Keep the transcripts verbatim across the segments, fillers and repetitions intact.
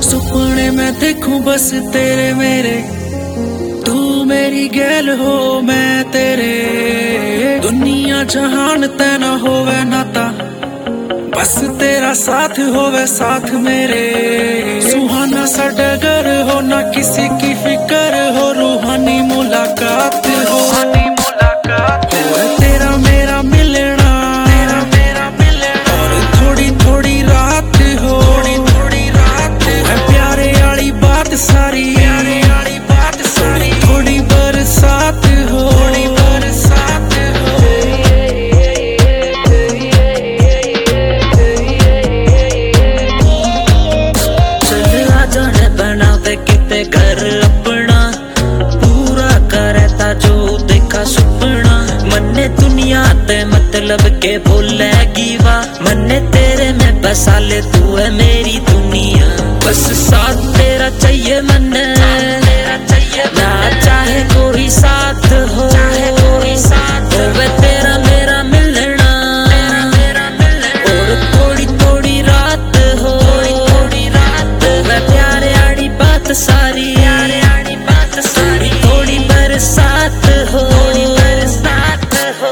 सुपने में देखूं बस तेरे मेरे, तू मेरी गैल हो मैं तेरे। दुनिया जहान तेना होवे नाता, बस तेरा साथ होवे साथ मेरे। सुहाना सा डगर हो ना किसी की फिक्र हो, रूहानी मुलाकात हो तेरा मेरा मिलना, तेरा मेरा मिलना और थोड़ी थोड़ी रात हो, थोड़ी थोड़ी रात है प्यारे वाली बात सारी, प्यारे वाली बात सारी थोड़ी बरसात हो, थोड़ी बरसात हो। चल आ जाने बना दे किते घर अपना, पूरा करता जो देखा सुपना। मन्ने दुनिया ते मतलब के बोलेगी वाह, मन्ने तेरे में बसा ले तू है मेरी दुनिया। बस साथ तेरा चाहिए मन्ने, तेरा चाहिए ना चाहे कोई साथ हो, चाहे कोई साथ हो तेरा मेरा मिलना, तेरा मेरा मिलना और थोड़ी थोड़ी रात हो, थोड़ी थोड़ी रात हो प्यारे आड़ी बात सारी, प्यारे आड़ी बात सारी थोड़ी बरसात हो, थोड़ी बरसात हो।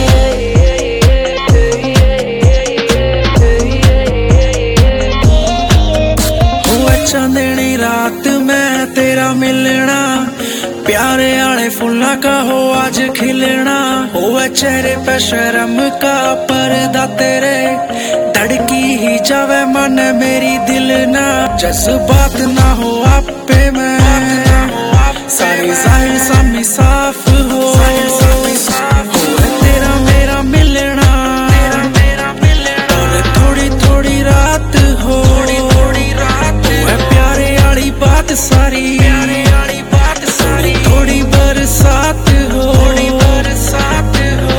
चांदनी रात में तेरा मिलना, प्यारे आले फुल्ला का हो आज खिलना। होवे चेहरे पे शर्म का पर्दा तेरे, धड़की ही जावे मन मेरी दिल ना। जज्बात ना हो आपे में, सारी जाहिर सामी साफ हो, होवे तेरा मेरा मिलना, तेरा मेरा मिलना और थोड़ी थोड़ी रात हो, थोड़ी थोड़ी रात है प्यारे वाली बात सारी, प्यारे वाली बात सारी थोड़ी बरसात हो, थोड़ी बरसात हो।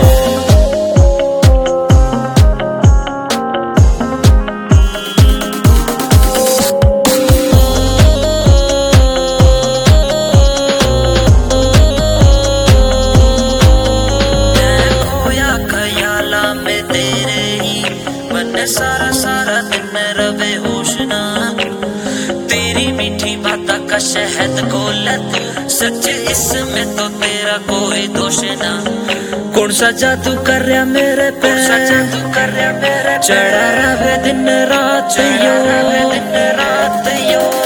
सारा सारा दिन रवे होश ना, तेरी मीठी बातों का शहद घोला तू, सच इसमें तो तेरा कोई दोष ना। कौन सा जादू कर रहा मेरे पे, कौन सा जादू कर रहा मेरे पे, चढ़ा रवे दिन रात यो, दिन रात यो।